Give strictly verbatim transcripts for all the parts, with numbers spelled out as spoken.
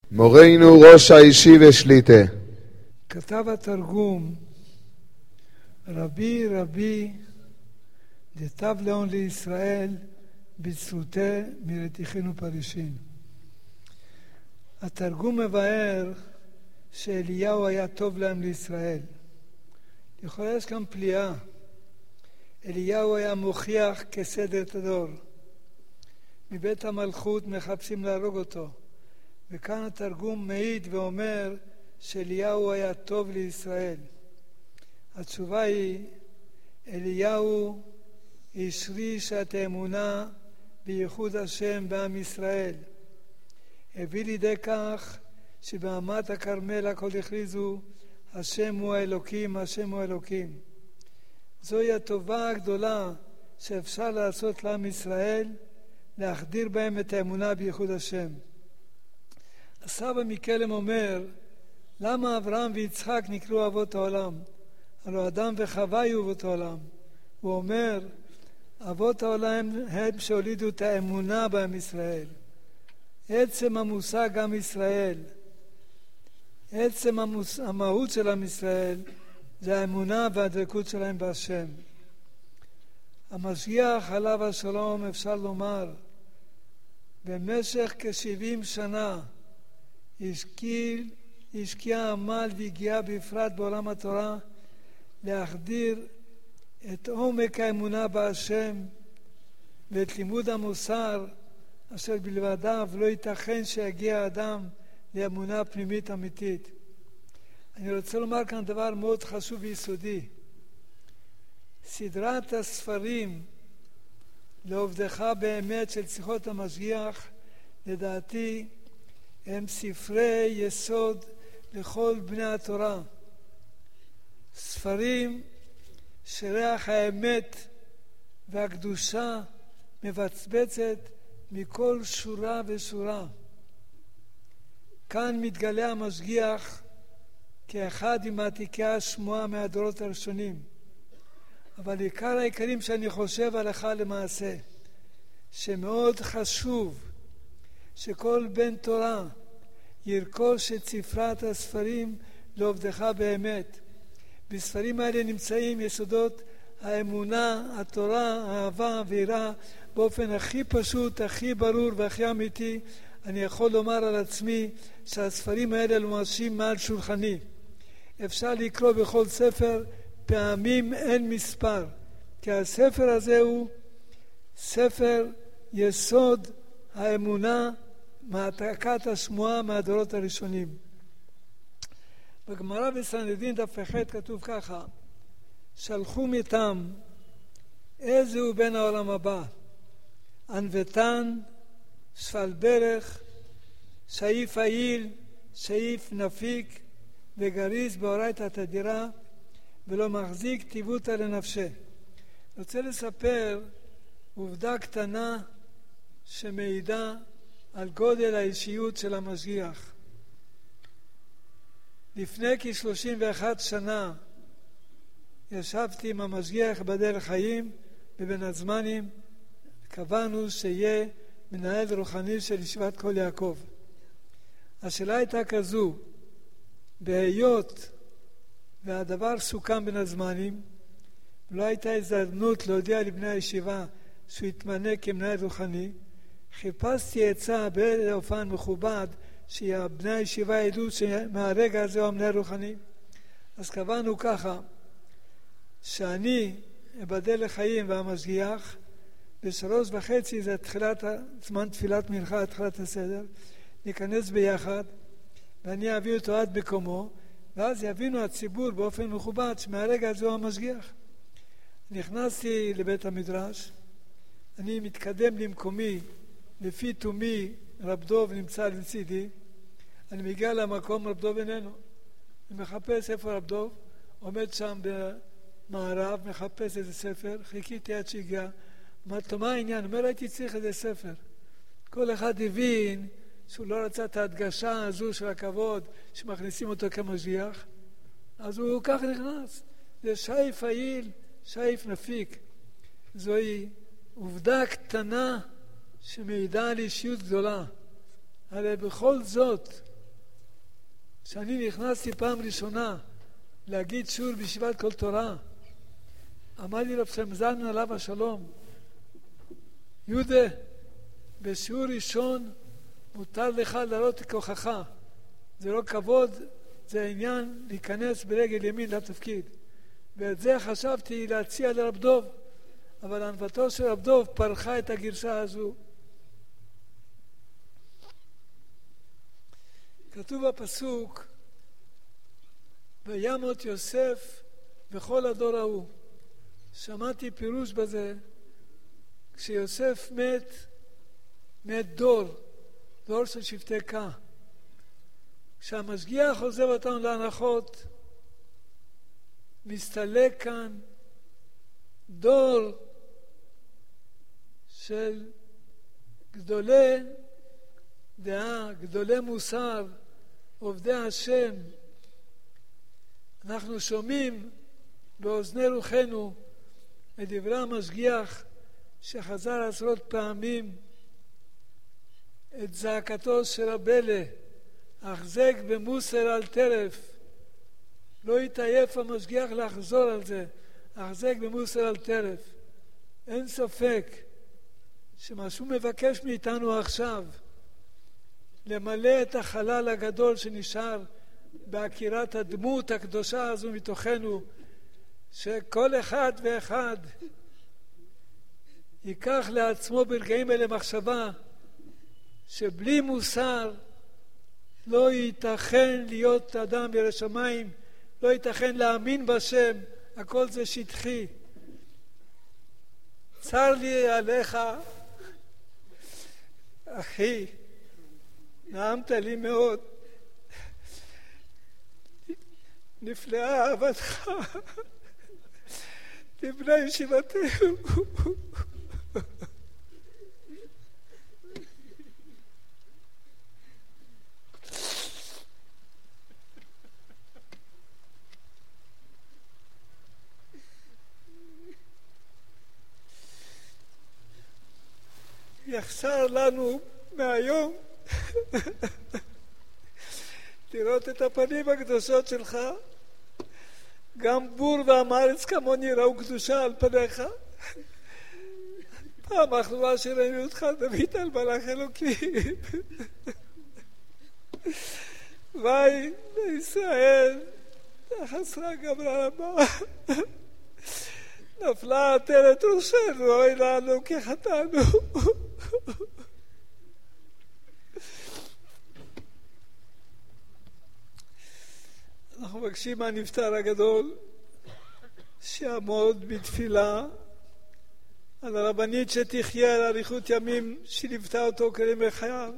מורנו ראש האישי ושליטה. כתב התרגום, רבי רבי דתב לאון לישראל בצרותי מרתיחין ופרישין. התרגום מבאר שאליהו היה טוב להם לישראל. לכאורה יש כאן פליאה. אליהו היה מוכיח כסדר תדור. מבית המלכות מחפשים להרוג אותו. וכאן התרגום מעיד ואומר שאליהו היה טוב לישראל. התשובה היא, אליהו השריש את האמונה בייחוד השם בעם ישראל. הביא לידי כך שבעמת הכרמל הכל הכריזו, השם הוא האלוקים, השם הוא האלוקים. זוהי הטובה הגדולה שאפשר לעשות לעם ישראל, להחדיר בהם את האמונה בייחוד השם. הסבא מקלם אומר, למה אברהם ויצחק נקראו אבות העולם? הלא אדם וחווה היו אבות העולם. הוא אומר, אבות העולם הם שהולידו את האמונה בעם ישראל. עצם המושג עם ישראל, עצם המוס... המהות של עם ישראל, זה האמונה והדבקות שלהם בהשם. המשיח עליו השלום, אפשר לומר, במשך כ-שבעים שנה השקיע, השקיע עמל והגיע בפרט בעולם התורה להחדיר את עומק האמונה בהשם ואת לימוד המוסר אשר בלבדיו לא ייתכן שיגיע האדם לאמונה פנימית אמיתית. אני רוצה לומר כאן דבר מאוד חשוב ויסודי. סדרת הספרים לעובדך באמת של שיחות המשגיח, לדעתי הם ספרי יסוד לכל בני התורה. ספרים שריח האמת והקדושה מבצבצת מכל שורה ושורה. כאן מתגלה המשגיח כאחד עם מעתיקי השמועה מהדורות הראשונים. אבל עיקר העיקרים שאני חושב הלכה למעשה, שמאוד חשוב שכל בן תורה ירכוש את ספרת הספרים לעובדך באמת. בספרים האלה נמצאים יסודות האמונה, התורה, האהבה והיראה באופן הכי פשוט, הכי ברור והכי אמיתי. אני יכול לומר על עצמי שהספרים האלה מומשים מעל שולחני. אפשר לקרוא בכל ספר פעמים אין מספר, כי הספר הזה הוא ספר יסוד האמונה, מעתקת השמועה מהדורות הראשונים. בגמרא בסנהדרין דף ח' כתוב ככה, שלחו מתם איזהו בן העולם הבא, ענוותן, שפל ברך, שאיף העיל, שאיף נפיק וגריז באורייתא תדירה ולא מחזיק טיבותא לנפשה. אני רוצה לספר עובדה קטנה שמעידה על גודל האישיות של המשגיח. לפני כ-שלושים ואחת שנה ישבתי עם המשגיח בדרך חיים בבין הזמנים, קבענו שיהיה מנהל רוחני של ישיבת כל יעקב. השאלה הייתה כזו, בהיות והדבר סוכם בין הזמנים, לא הייתה הזדמנות להודיע לבני הישיבה שהוא יתמנה כמנהל רוחני, חיפשתי עצה באופן מכובד שבני הישיבה ידעו שמהרגע הזה הוא המנהל רוחני. אז קבענו ככה, שאני אבדל לחיים והמשגיח, בשלוש וחצי זה תחילת זמן תפילת מנחה, תחילת הסדר, ניכנס ביחד ואני אביא אותו עד מקומו, ואז יבינו הציבור באופן מכובד שמהרגע הזה הוא המשגיח. נכנסתי לבית המדרש, אני מתקדם למקומי, לפי תומי רב דוב נמצא לצידי, אני מגיע למקום, רב דוב איננו. אני מחפש איפה רב דוב, עומד שם במערב, מחפש איזה ספר, חיכיתי עד שהגיע, אמרתי לו, מה העניין? אומר, הייתי צריך איזה ספר. כל אחד הבין שהוא לא רצה את ההדגשה הזו של הכבוד שמכניסים אותו כמשגיח, אז הוא כך נכנס. זה שייף העיל, שייף נפיק. זוהי עובדה קטנה שמעידה על אישיות גדולה. הרי בכל זאת כשאני נכנסתי פעם ראשונה להגיד שיעור בישיבת כל תורה, אמר לי רב שלמה זלמן עליו השלום, יהודה, בשיעור ראשון מותר לך להראות את כוחך. זה לא כבוד, זה העניין להיכנס ברגל ימין לתפקיד. ואת זה חשבתי להציע לרב דוב, אבל ענוותו של רב דוב פרחה את הגרשה הזו. כתוב בפסוק, וימות יוסף וכל הדור ההוא. שמעתי פירוש בזה, כשיוסף מת, מת דור, דור של שבטי קה. כשהמשגיח עוזב אותנו להנחות, מסתלק כאן דור של גדולי דעה, גדולי מוסר, עובדי השם. אנחנו שומעים באוזני רוחנו את דברי המשגיח שחזר עשרות פעמים את זעקתו של רבלה, החזק במוסר על טרף. לא יתעייף המשגיח לחזור על זה, החזק במוסר על טרף. אין ספק שמה שהוא מבקש מאיתנו עכשיו, למלא את החלל הגדול שנשאר בהכירת הדמות הקדושה הזו מתוכנו, שכל אחד ואחד ייקח לעצמו ברגעים אלה מחשבה שבלי מוסר לא ייתכן להיות אדם ירא שמיים, לא ייתכן להאמין בשם, הכל זה שטחי. צר לי עליך, אחי, נעמת לי מאוד, נפלאה אהבתך לבני ישיבתנו. יחסר לנו מהיום לראות את הפנים הקדושות שלך. גם בור ועם הארץ כמוני ראו קדושה על פניך. פעם אחרונה שראינו אותך דוד על מלאך אלוקים. ואי לישראל חסרה גמרה רבה, נפלה עטרת ראשנו, אוי לנו כי חטאנו. אנחנו מבקשים מהנפטר הגדול שיעמוד בתפילה על הרבנית שתחיה על אריכות ימים שליוותה אותו כימי חייו,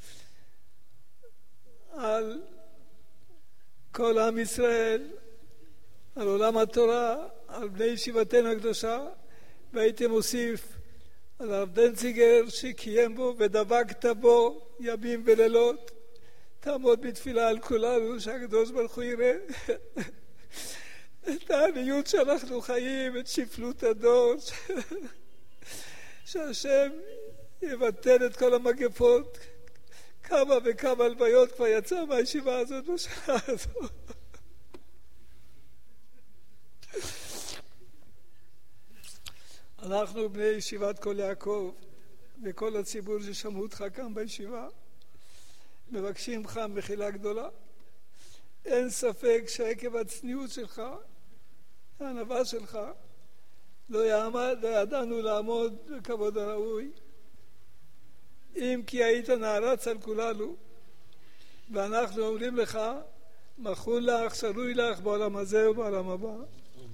על כל עם ישראל, על עולם התורה, על בני ישיבתנו הקדושה, והייתי מוסיף על הרב דנציגר שקיים בו ודבקת בו ימים ולילות. תעמוד בתפילה על כולנו שהקדוש ברוך הוא יראה את העניות שאנחנו חיים, את שפלות הדור, שהשם יבטל את כל המגפות. כמה וכמה הלוויות כבר יצא מהישיבה הזאת בשנה הזאת. אנחנו בני ישיבת כל יעקב וכל הציבור ששמעו אותך כאן בישיבה מבקשים ממך מחילה גדולה. אין ספק שעקב הצניעות שלך, הענווה שלך, לא יעמד, לא ידענו לעמוד בכבוד הראוי. אם כי היית נערץ על כולנו, ואנחנו אומרים לך, מחול לך, שרוי לך בעולם הזה ובעולם הבא.